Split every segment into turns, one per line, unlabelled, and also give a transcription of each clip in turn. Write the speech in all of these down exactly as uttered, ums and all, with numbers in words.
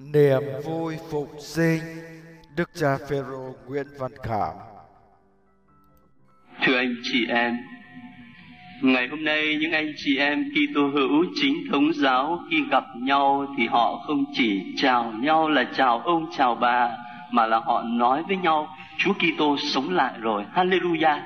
Niềm vui phục sinh. Đức cha Phêrô Nguyễn Văn Khảm.
Thưa anh chị em, ngày hôm nay những anh chị em Kitô hữu chính thống giáo khi gặp nhau thì họ không chỉ chào nhau là chào ông chào bà, mà là họ nói với nhau Chúa Kitô sống lại rồi, Hallelujah.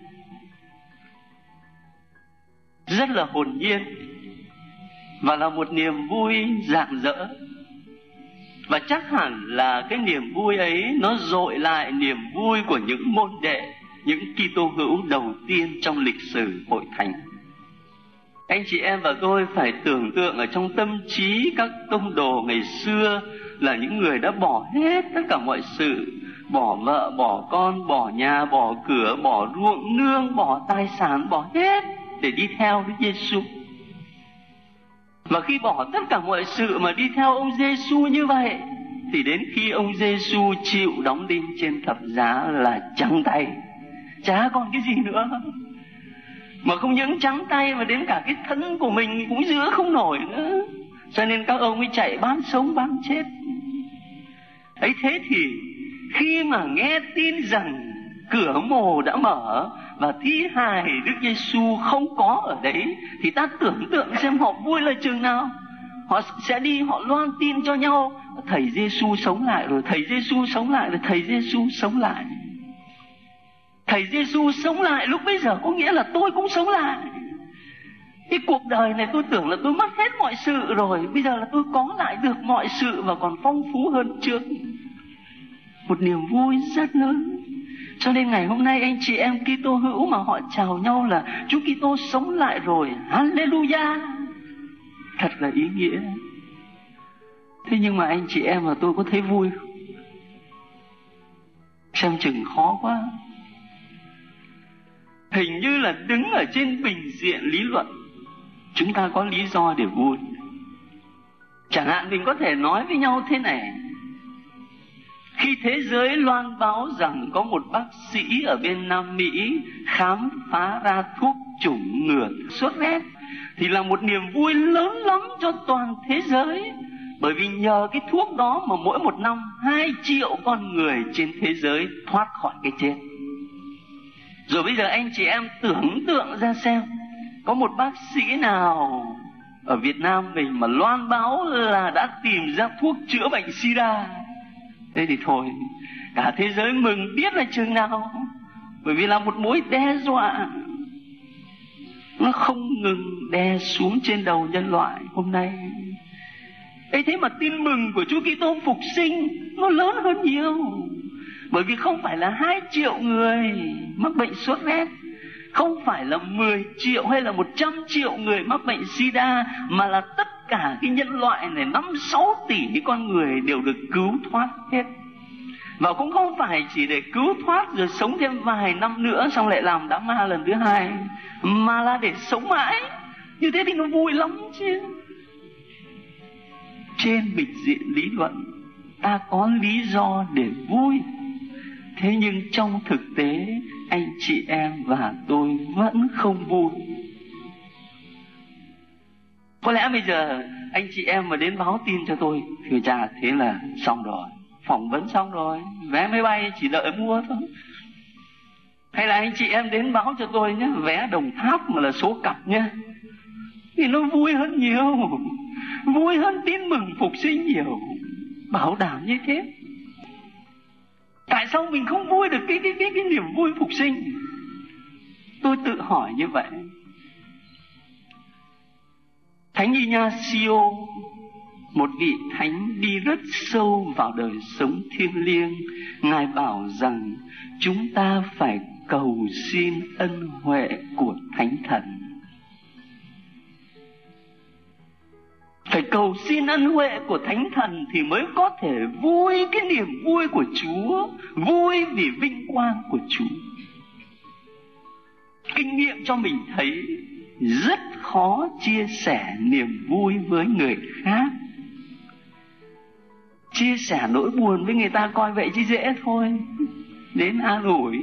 Rất là hồn nhiên và là một niềm vui rạng rỡ. Và chắc hẳn là cái niềm vui ấy nó dội lại niềm vui của những môn đệ, những Kitô hữu đầu tiên trong lịch sử hội thánh. Anh chị em và tôi phải tưởng tượng ở trong tâm trí các tông đồ ngày xưa là những người đã bỏ hết tất cả mọi sự, bỏ vợ, bỏ con, bỏ nhà, bỏ cửa, bỏ ruộng nương, bỏ tài sản, bỏ hết để đi theo Đức Giêsu. Và khi bỏ tất cả mọi sự mà đi theo ông Giêsu như vậy, thì đến khi ông Giêsu chịu đóng đinh trên thập giá là trắng tay, chả còn cái gì nữa. Mà không những trắng tay mà đến cả cái thân của mình cũng giữ không nổi nữa. Cho nên các ông mới chạy bán sống bán chết. Ấy thế thì khi mà nghe tin rằng cửa mồ đã mở và thi hài Đức Giêsu không có ở đấy, thì ta tưởng tượng xem họ vui là chừng nào. Họ sẽ đi họ loan tin cho nhau, thầy Giêsu sống lại rồi, thầy Giêsu sống lại rồi, thầy Giêsu sống lại. Thầy Giêsu sống lại lúc bấy giờ có nghĩa là tôi cũng sống lại. Cái cuộc đời này tôi tưởng là tôi mất hết mọi sự rồi, bây giờ là tôi có lại được mọi sự và còn phong phú hơn trước. Một niềm vui rất lớn. Cho nên ngày hôm nay anh chị em Kitô hữu mà họ chào nhau là Chúa Kitô sống lại rồi, Hallelujah, thật là ý nghĩa. Thế nhưng mà anh chị em và tôi có thấy vui không? Xem chừng khó quá. Hình như là đứng ở trên bình diện lý luận, chúng ta có lý do để vui. Chẳng hạn mình có thể nói với nhau thế này: khi thế giới loan báo rằng có một bác sĩ ở bên Nam Mỹ khám phá ra thuốc chủng ngừa sốt rét, thì là một niềm vui lớn lắm cho toàn thế giới. Bởi vì nhờ cái thuốc đó mà mỗi một năm hai triệu con người trên thế giới thoát khỏi cái chết. Rồi bây giờ anh chị em tưởng tượng ra xem, có một bác sĩ nào ở Việt Nam mình mà loan báo là đã tìm ra thuốc chữa bệnh sida. Thế thì thôi, cả thế giới mừng biết là chừng nào. Bởi vì là một mối đe dọa, nó không ngừng đè xuống trên đầu nhân loại hôm nay. Ấy thế mà tin mừng của Chúa Kitô phục sinh nó lớn hơn nhiều. Bởi vì không phải là hai triệu người mắc bệnh sốt rét, không phải là mười triệu hay là một trăm triệu người mắc bệnh sida, mà là tất cả cái nhân loại này năm sáu tỷ con người đều được cứu thoát hết. Và cũng không phải chỉ để cứu thoát rồi sống thêm vài năm nữa xong lại làm đám ma lần thứ hai, mà là để sống mãi. Như thế thì nó vui lắm chứ. Trên bình diện lý luận ta có lý do để vui. Thế nhưng trong thực tế anh chị em và tôi vẫn không vui. Có lẽ bây giờ anh chị em mà đến báo tin cho tôi, thưa cha, thế là xong rồi, phỏng vấn xong rồi, vé máy bay chỉ đợi mua thôi. Hay là anh chị em đến báo cho tôi nhé, vé Đồng Tháp mà là số cặp nhé, thì nó vui hơn nhiều, vui hơn tin mừng phục sinh nhiều, bảo đảm như thế. Tại sao mình không vui được cái, cái, cái, cái niềm vui phục sinh? Tôi tự hỏi như vậy. Thánh Ignacio, một vị thánh đi rất sâu vào đời sống thiêng liêng, Ngài bảo rằng chúng ta phải cầu xin ân huệ của Thánh Thần. Phải cầu xin ân huệ của Thánh Thần thì mới có thể vui cái niềm vui của Chúa, vui vì vinh quang của Chúa. Kinh nghiệm cho mình thấy rất khó chia sẻ niềm vui với người khác. Chia sẻ nỗi buồn với người ta coi vậy chứ dễ thôi, đến an ủi.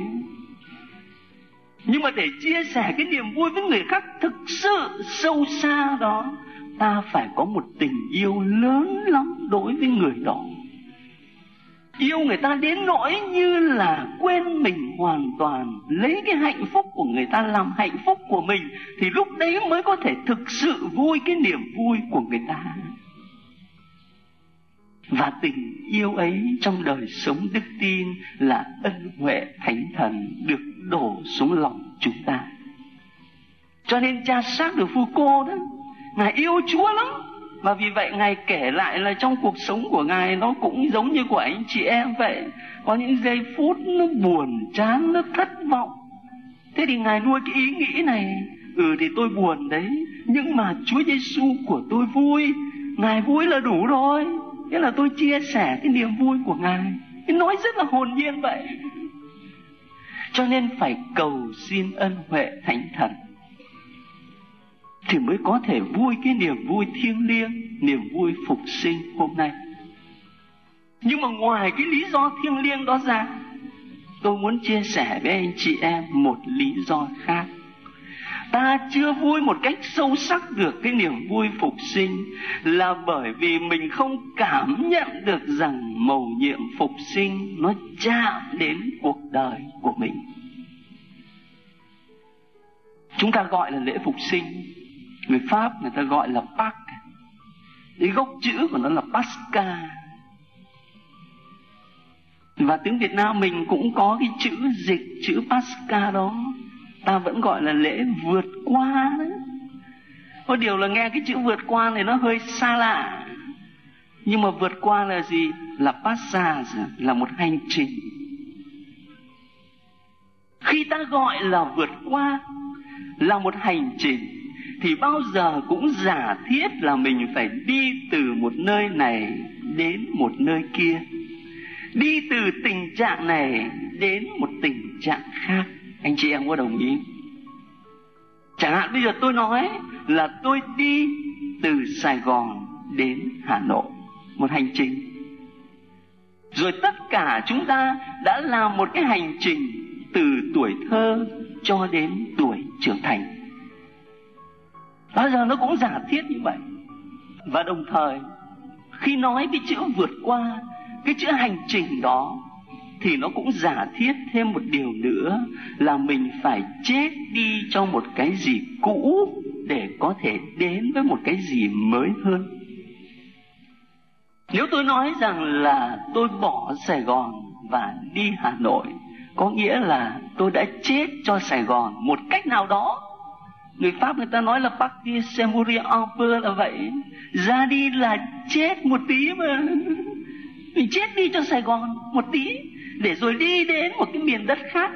Nhưng mà để chia sẻ cái niềm vui với người khác thực sự sâu xa đó, ta phải có một tình yêu lớn lắm đối với người đó. Yêu người ta đến nỗi như là quên mình hoàn toàn, lấy cái hạnh phúc của người ta làm hạnh phúc của mình, thì lúc đấy mới có thể thực sự vui cái niềm vui của người ta. Và tình yêu ấy trong đời sống đức tin là ân huệ thánh thần được đổ xuống lòng chúng ta. Cho nên cha Jacques de Foucault đó, Ngài yêu Chúa lắm. Và vì vậy Ngài kể lại là trong cuộc sống của Ngài nó cũng giống như của anh chị em vậy. Có những giây phút nó buồn chán, nó thất vọng. Thế thì Ngài nuôi cái ý nghĩ này: Ừ thì tôi buồn đấy, nhưng mà Chúa Giêsu của tôi vui, Ngài vui là đủ rồi. Thế là tôi chia sẻ cái niềm vui của Ngài. Cái nói rất là hồn nhiên vậy. Cho nên phải cầu xin ân huệ thánh thần thì mới có thể vui cái niềm vui thiêng liêng, niềm vui phục sinh hôm nay. Nhưng mà ngoài cái lý do thiêng liêng đó ra, tôi muốn chia sẻ với anh chị em một lý do khác. Ta chưa vui một cách sâu sắc được cái niềm vui phục sinh là bởi vì mình không cảm nhận được rằng mầu nhiệm phục sinh nó chạm đến cuộc đời của mình. Chúng ta gọi là lễ phục sinh, người Pháp người ta gọi là Pâques. Cái gốc chữ của nó là Pascha. Và tiếng Việt Nam mình cũng có cái chữ dịch chữ Pascha đó, ta vẫn gọi là lễ vượt qua đấy. Có điều là nghe cái chữ vượt qua này nó hơi xa lạ. Nhưng mà vượt qua là gì? Là passage, là một hành trình. Khi ta gọi là vượt qua, là một hành trình, thì bao giờ cũng giả thiết là mình phải đi từ một nơi này đến một nơi kia, đi từ tình trạng này đến một tình trạng khác. Anh chị em có đồng ý? Chẳng hạn bây giờ tôi nói là tôi đi từ Sài Gòn đến Hà Nội, một hành trình. Rồi tất cả chúng ta đã làm một cái hành trình từ tuổi thơ cho đến tuổi trưởng thành. Bao giờ nó cũng giả thiết như vậy. Và đồng thời khi nói cái chữ vượt qua, cái chữ hành trình đó, thì nó cũng giả thiết thêm một điều nữa là mình phải chết đi cho một cái gì cũ để có thể đến với một cái gì mới hơn. Nếu tôi nói rằng là tôi bỏ Sài Gòn và đi Hà Nội, có nghĩa là tôi đã chết cho Sài Gòn một cách nào đó. Người Pháp người ta nói là partir c'est mourir un peu là vậy. Ra đi là chết một tí mà. Mình chết đi cho Sài Gòn một tí để rồi đi đến một cái miền đất khác.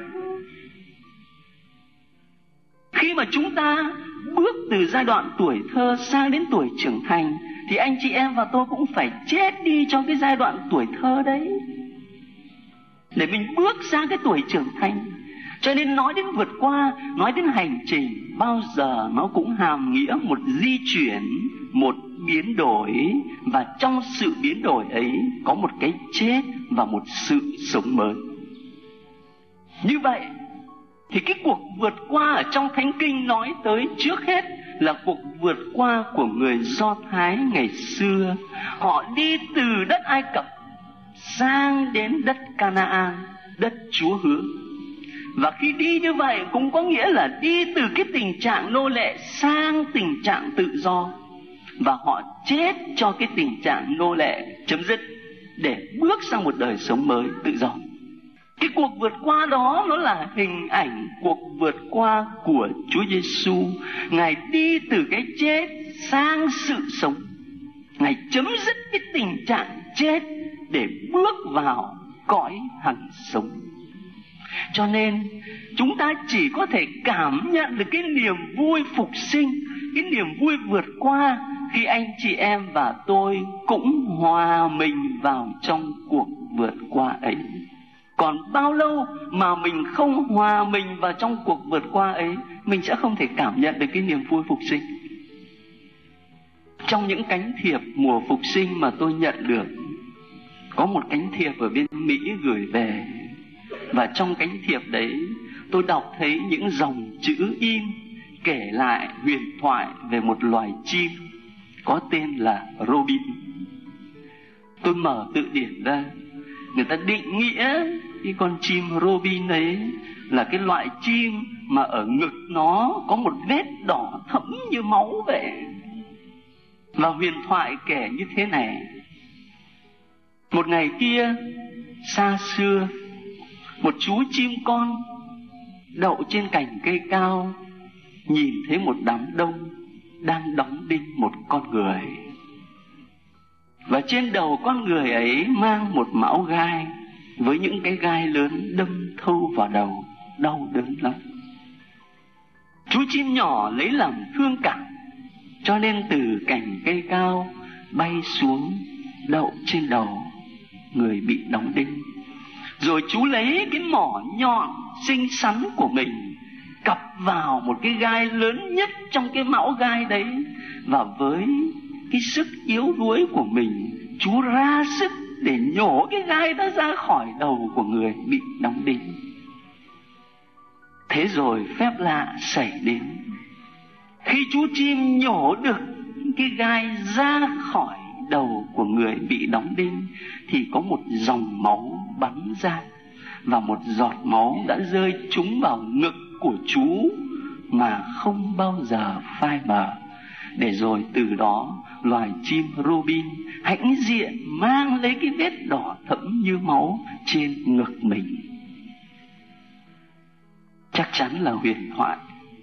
Khi mà chúng ta bước từ giai đoạn tuổi thơ sang đến tuổi trưởng thành, thì anh chị em và tôi cũng phải chết đi cho cái giai đoạn tuổi thơ đấy, để mình bước sang cái tuổi trưởng thành. Cho nên nói đến vượt qua, nói đến hành trình, bao giờ nó cũng hàm nghĩa một di chuyển, một biến đổi. Và trong sự biến đổi ấy có một cái chết và một sự sống mới. Như vậy thì cái cuộc vượt qua ở trong Thánh Kinh nói tới trước hết là cuộc vượt qua của người Do Thái ngày xưa. Họ đi từ đất Ai Cập sang đến đất Canaan, đất Chúa hứa. Và khi đi như vậy cũng có nghĩa là đi từ cái tình trạng nô lệ sang tình trạng tự do. Và họ chết cho cái tình trạng nô lệ chấm dứt để bước sang một đời sống mới tự do. Cái cuộc vượt qua đó nó là hình ảnh cuộc vượt qua của Chúa Giêsu. Ngài đi từ cái chết sang sự sống. Ngài chấm dứt cái tình trạng chết để bước vào cõi hằng sống. Cho nên chúng ta chỉ có thể cảm nhận được cái niềm vui phục sinh, cái niềm vui vượt qua khi anh chị em và tôi cũng hòa mình vào trong cuộc vượt qua ấy. Còn bao lâu mà mình không hòa mình vào trong cuộc vượt qua ấy, mình sẽ không thể cảm nhận được cái niềm vui phục sinh. Trong những cánh thiệp mùa phục sinh mà tôi nhận được, có một cánh thiệp ở bên Mỹ gửi về. Và trong cánh thiệp đấy tôi đọc thấy những dòng chữ in kể lại huyền thoại về một loài chim. có tên là Robin. Tôi mở từ điển ra, người ta định nghĩa cái con chim Robin ấy là cái loại chim mà ở ngực nó có một vết đỏ thẫm như máu vậy. Và huyền thoại kể như thế này: một ngày kia xa xưa, một chú chim con đậu trên cành cây cao, nhìn thấy một đám đông đang đóng đinh một con người. Và trên đầu con người ấy mang một mão gai với những cái gai lớn đâm thâu vào đầu, đau đớn lắm. Chú chim nhỏ lấy làm thương cảm, cho nên từ cành cây cao bay xuống đậu trên đầu người bị đóng đinh. Rồi chú lấy cái mỏ nhọn xinh xắn của mình cặp vào một cái gai lớn nhất trong cái mão gai đấy, và với cái sức yếu đuối của mình, chú ra sức để nhổ cái gai đó ra khỏi đầu của người bị đóng đinh. Thế rồi phép lạ xảy đến. Khi chú chim nhổ được cái gai ra khỏi đầu của người bị đóng đinh, thì có một dòng máu bắn ra, và một giọt máu đã rơi trúng vào ngực của chú mà không bao giờ phai mờ. Để rồi từ đó loài chim Robin hãnh diện mang lấy cái vết đỏ thẫm như máu trên ngực mình. Chắc chắn là huyền thoại.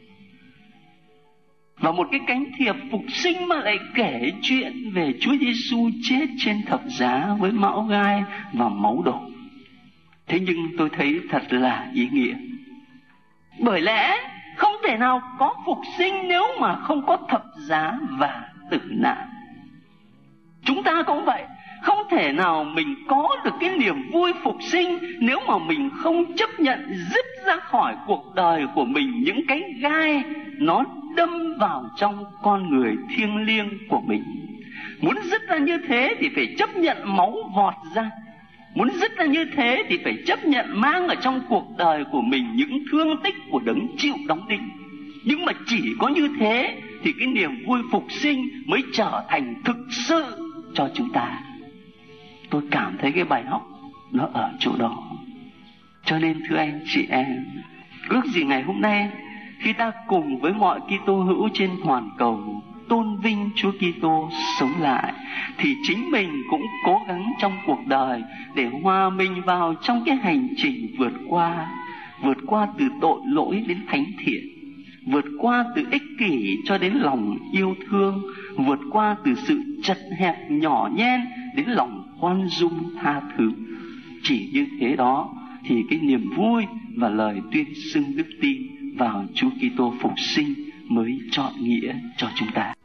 Và một cái cánh thiệp phục sinh mà lại kể chuyện về Chúa Giêsu chết trên thập giá với mão gai và máu đổ. Thế nhưng tôi thấy thật là ý nghĩa. Bởi lẽ không thể nào có phục sinh nếu mà không có thập giá và tử nạn. Chúng ta cũng vậy, không thể nào mình có được cái niềm vui phục sinh nếu mà mình không chấp nhận dứt ra khỏi cuộc đời của mình những cái gai nó đâm vào trong con người thiêng liêng của mình. Muốn dứt ra như thế thì phải chấp nhận máu vọt ra. Muốn dứt ra như thế thì phải chấp nhận mang ở trong cuộc đời của mình những thương tích của đấng chịu đóng đinh. Nhưng mà chỉ có như thế thì cái niềm vui phục sinh mới trở thành thực sự cho chúng ta. Tôi cảm thấy cái bài học nó ở chỗ đó. Cho nên thưa anh chị em, ước gì ngày hôm nay khi ta cùng với mọi Kitô hữu trên toàn cầu tôn vinh Chúa Kitô sống lại, thì chính mình cũng cố gắng trong cuộc đời để hòa mình vào trong cái hành trình vượt qua, vượt qua từ tội lỗi đến thánh thiện, vượt qua từ ích kỷ cho đến lòng yêu thương, vượt qua từ sự chật hẹp nhỏ nhen đến lòng khoan dung tha thứ. Chỉ như thế đó thì cái niềm vui và lời tuyên xưng đức tin vào Chúa Kitô phục sinh mới trọn nghĩa cho chúng ta.